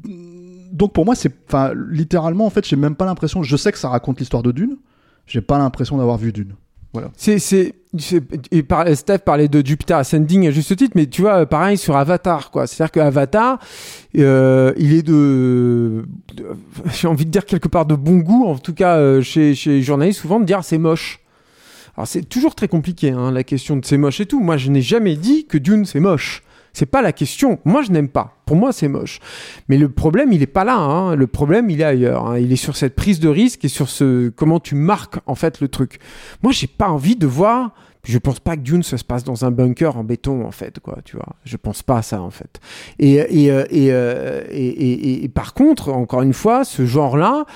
Donc pour moi, c'est, enfin, littéralement, en fait, j'ai même pas l'impression. Je sais que ça raconte l'histoire de Dune. J'ai pas l'impression d'avoir vu Dune. Voilà. C'est, c'est, c'est et par, Steph parlait de Jupiter Ascending à juste titre, mais tu vois, pareil sur Avatar, quoi. C'est-à-dire que Avatar, euh, il est de, de, j'ai envie de dire quelque part de bon goût, en tout cas euh, chez chez les journalistes, souvent de dire c'est moche. Alors c'est toujours très compliqué, hein, la question de c'est moche et tout. Moi, je n'ai jamais dit que Dune c'est moche. C'est pas la question. Moi, je n'aime pas. Pour moi, c'est moche. Mais le problème, il est pas là. Hein. Le problème, il est ailleurs. Hein. Il est sur cette prise de risque et sur ce comment tu marques en fait le truc. Moi, j'ai pas envie de voir. Je pense pas que Dune ça se passe dans un bunker en béton en fait, quoi. Tu vois. Je pense pas à ça en fait. Et et et et, et, et, et, et par contre, encore une fois, ce genre-là.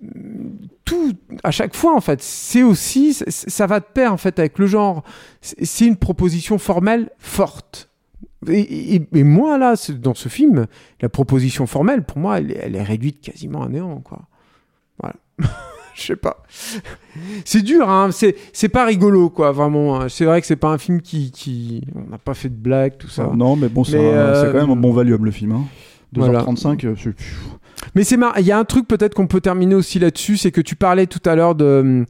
Tout à chaque fois en fait c'est aussi ça va de pair en fait avec le genre. C'est une proposition formelle forte. Et, et, et moi, là, dans ce film, la proposition formelle, pour moi, elle, elle est réduite quasiment à néant, quoi. Voilà. Je sais pas. C'est dur, hein. C'est, c'est pas rigolo, quoi, vraiment. C'est vrai que c'est pas un film qui... qui... On n'a pas fait de blagues, tout ça. Non, mais bon, c'est, mais un, euh... c'est quand même un bon Valium, le film. Hein. deux heures trente-cinq, voilà. c'est... Mais c'est marrant. Il y a un truc peut-être qu'on peut terminer aussi là-dessus, c'est que tu parlais tout à l'heure de,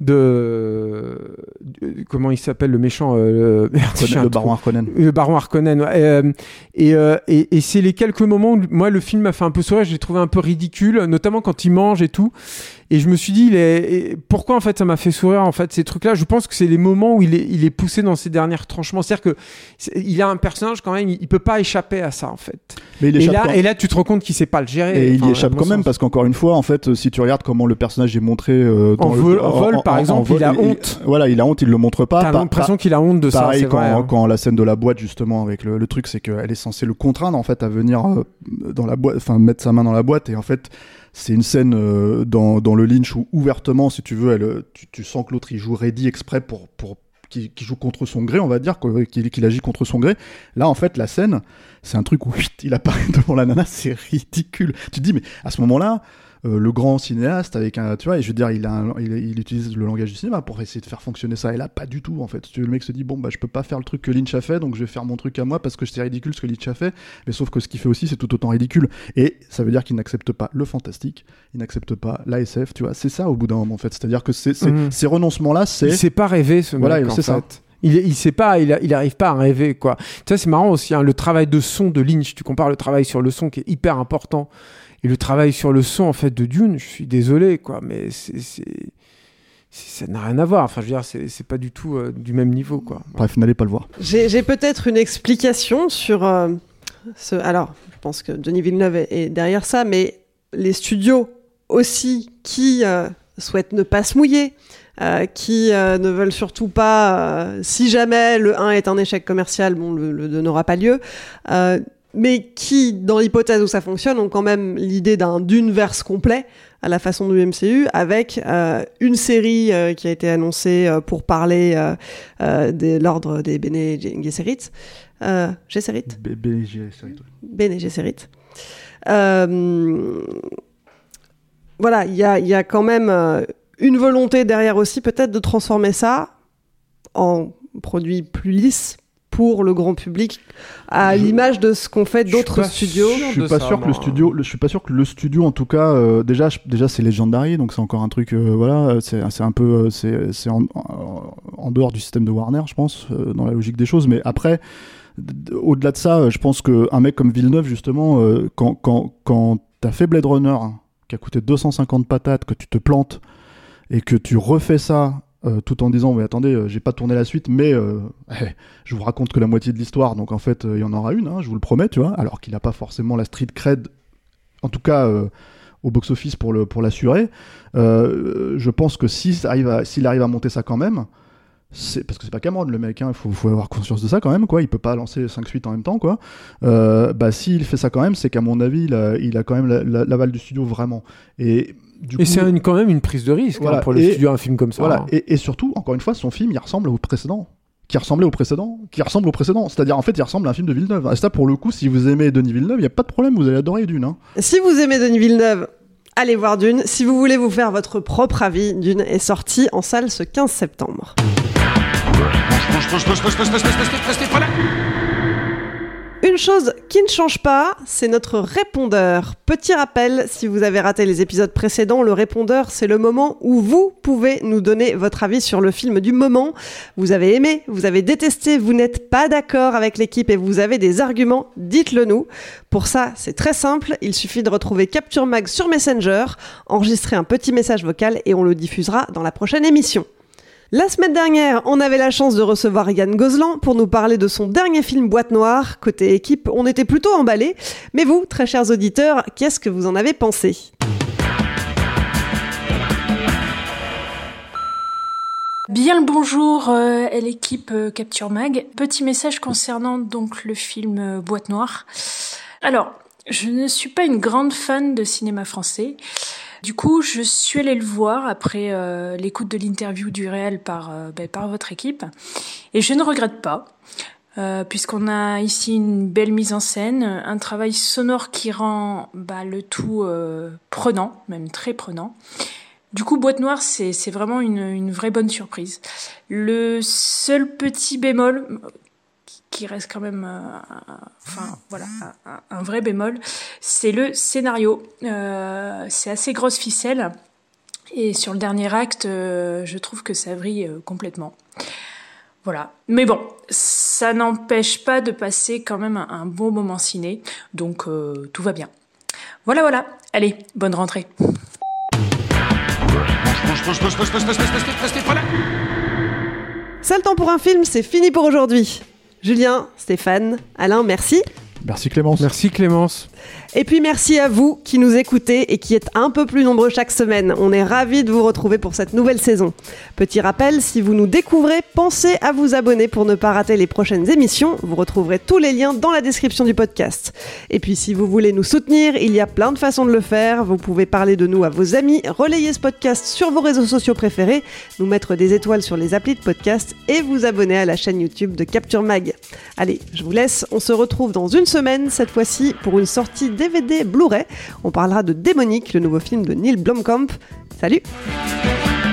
de, de comment il s'appelle le méchant, euh, le, Harkonnen, le baron Harkonnen. Le baron Harkonnen. Ouais. Euh, et, euh, et, et c'est les quelques moments où moi le film m'a fait un peu sourire, je l'ai trouvé un peu ridicule, notamment quand il mange et tout. Et je me suis dit, il est... pourquoi en fait ça m'a fait sourire en fait ces trucs-là. Je pense que c'est les moments où il est, il est poussé dans ses derniers retranchements. C'est-à-dire que c'est... il a un personnage quand même, il, il peut pas échapper à ça en fait. Mais il et là, quand... et là, tu te rends compte qu'il sait pas le gérer. Et enfin, il y échappe quand sens. même parce qu'encore une fois, en fait, si tu regardes comment le personnage est montré euh, dans en le vol, en vol en, par en, exemple, en vol, il a il, honte. Il, voilà, il a honte, il le montre pas. T'as Par, l'impression par, qu'il a honte de ça. pareil c'est quand, vrai, hein. quand la scène de la boîte justement avec le, le truc, c'est qu'elle est censée le contraindre en fait à venir euh, dans la boîte, enfin mettre sa main dans la boîte et en fait. C'est une scène euh, dans, dans le Lynch où ouvertement, si tu veux, elle, tu, tu sens que l'autre il joue ready exprès pour, pour qui, qui joue contre son gré, on va dire, qu'il, qu'il agit contre son gré. Là, en fait, la scène, c'est un truc où il apparaît devant la nana, c'est ridicule. Tu te dis, mais à ce moment-là, euh, le grand cinéaste avec un, tu vois, et je veux dire, il, a un, il, il utilise le langage du cinéma pour essayer de faire fonctionner ça. Et là, pas du tout, en fait. Le mec se dit, bon, bah, je peux pas faire le truc que Lynch a fait, donc je vais faire mon truc à moi parce que c'est ridicule ce que Lynch a fait. Mais sauf que ce qu'il fait aussi, c'est tout autant ridicule. Et ça veut dire qu'il n'accepte pas le fantastique, il n'accepte pas l'A S F, tu vois. C'est ça au bout d'un moment, en fait. C'est-à-dire que c'est, c'est, mmh. ces renoncements-là, c'est. Il sait pas rêver, ce mec. Voilà, en c'est fait. ça. Il, il sait pas, il, a, il arrive pas à rêver, quoi. Tu sais, c'est marrant aussi, hein, le travail de son de Lynch. Tu compares le travail sur le son qui est hyper important. Et le travail sur le son, en fait, de Dune, je suis désolé, quoi, mais c'est, c'est, c'est, ça n'a rien à voir. Enfin, je veux dire, c'est, c'est pas du tout euh, du même niveau, quoi. Bref, n'allez pas le voir. J'ai, j'ai peut-être une explication sur euh, ce... Alors, je pense que Denis Villeneuve est, est derrière ça, mais les studios aussi qui euh, souhaitent ne pas se mouiller, euh, qui euh, ne veulent surtout pas... Euh, si jamais le un est un échec commercial, bon, le, le deux n'aura pas lieu... Euh, mais qui, dans l'hypothèse où ça fonctionne, ont quand même l'idée d'un d'universe complet à la façon du M C U, avec euh, une série euh, qui a été annoncée euh, pour parler euh, euh, de l'ordre des Bene Gesserit. Euh, Gesserit B- Bene Gesserit. Bene Gesserit. Euh, voilà, il y a, y a quand même euh, une volonté derrière aussi, peut-être, de transformer ça en produit plus lisse, pour le grand public, à je, l'image de ce qu'ont fait d'autres studios. Je suis pas sûr que le studio, le, je suis pas sûr que le studio, en tout cas, euh, déjà, je, déjà c'est Legendary, donc c'est encore un truc, euh, voilà, c'est, c'est un peu, c'est, c'est en, en, en dehors du système de Warner, je pense, euh, dans la logique des choses. Mais après, au-delà de ça, je pense qu'un mec comme Villeneuve, justement, euh, quand, quand, quand t'as fait Blade Runner, hein, qui a coûté deux cent cinquante patates, que tu te plantes, et que tu refais ça, euh, tout en disant, mais attendez, euh, j'ai pas tourné la suite, mais euh, eh, je vous raconte que la moitié de l'histoire, donc en fait, il euh, y en aura une, hein, je vous le promets, tu vois, alors qu'il a pas forcément la street cred, en tout cas... Euh, au box-office pour, le, pour l'assurer. Euh, je pense que s'il arrive, à, s'il arrive à monter ça quand même, c'est, parce que c'est pas Cameron le mec, il hein, faut, faut avoir conscience de ça quand même, quoi. Il peut pas lancer cinq suites en même temps, quoi. Euh, bah, s'il fait ça quand même, c'est qu'à mon avis, il a, il a quand même la, la, l'aval du studio, vraiment. Et, du et coup, c'est une, quand même une prise de risque voilà, hein, pour le et, studio, un film comme ça. Voilà, hein. et, et surtout, encore une fois, son film, il ressemble au précédent. Qui ressemblait au précédent, qui ressemble au précédent. C'est-à-dire, en fait, il ressemble à un film de Villeneuve. Et ça, pour le coup, si vous aimez Denis Villeneuve, il n'y a pas de problème, vous allez adorer Dune. Hein. Si vous aimez Denis Villeneuve, allez voir Dune. Si vous voulez vous faire votre propre avis, Dune est sorti en salle ce quinze septembre. Une chose qui ne change pas, c'est notre répondeur. Petit rappel, si vous avez raté les épisodes précédents, le répondeur, c'est le moment où vous pouvez nous donner votre avis sur le film du moment. Vous avez aimé, vous avez détesté, vous n'êtes pas d'accord avec l'équipe et vous avez des arguments, dites-le nous. Pour ça, c'est très simple, il suffit de retrouver Capture Mag sur Messenger, enregistrer un petit message vocal et on le diffusera dans la prochaine émission. La semaine dernière, on avait la chance de recevoir Yann Gozlan pour nous parler de son dernier film Boîte Noire. Côté équipe, on était plutôt emballés. Mais vous, très chers auditeurs, qu'est-ce que vous en avez pensé ? Bien le bonjour euh, à l'équipe euh, Capture Mag. Petit message concernant donc le film euh, Boîte Noire. Alors, je ne suis pas une grande fan de cinéma français. Du coup, je suis allée le voir après euh, l'écoute de l'interview du réel par, euh, ben, par votre équipe. Et je ne regrette pas, euh, puisqu'on a ici une belle mise en scène, un travail sonore qui rend bah, le tout euh, prenant, même très prenant. Du coup, Boîte Noire, c'est, c'est vraiment une, une vraie bonne surprise. Le seul petit bémol... qui reste quand même, euh, enfin voilà, un, un vrai bémol, c'est le scénario. Euh, c'est assez grosse ficelle, et sur le dernier acte, euh, je trouve que ça vrille euh, complètement. Voilà. Mais bon, ça n'empêche pas de passer quand même un, un bon moment ciné, donc euh, tout va bien. Voilà, voilà. Allez, bonne rentrée. Ça, le temps pour un film, c'est fini pour aujourd'hui. Julien, Stéphane, Alain, merci. Merci Clémence. Merci Clémence. Et puis merci à vous qui nous écoutez et qui êtes un peu plus nombreux chaque semaine. On est ravis de vous retrouver pour cette nouvelle saison. Petit rappel, si vous nous découvrez, pensez à vous abonner pour ne pas rater les prochaines émissions. Vous retrouverez tous les liens dans la description du podcast. Et puis si vous voulez nous soutenir, il y a plein de façons de le faire. Vous pouvez parler de nous à vos amis, relayer ce podcast sur vos réseaux sociaux préférés, nous mettre des étoiles sur les applis de podcast et vous abonner à la chaîne YouTube de Capture Mag. Allez, je vous laisse, on se retrouve dans une semaine, cette fois-ci pour une sortie D V D Blu-ray. On parlera de Démonique, le nouveau film de Neil Blomkamp. Salut!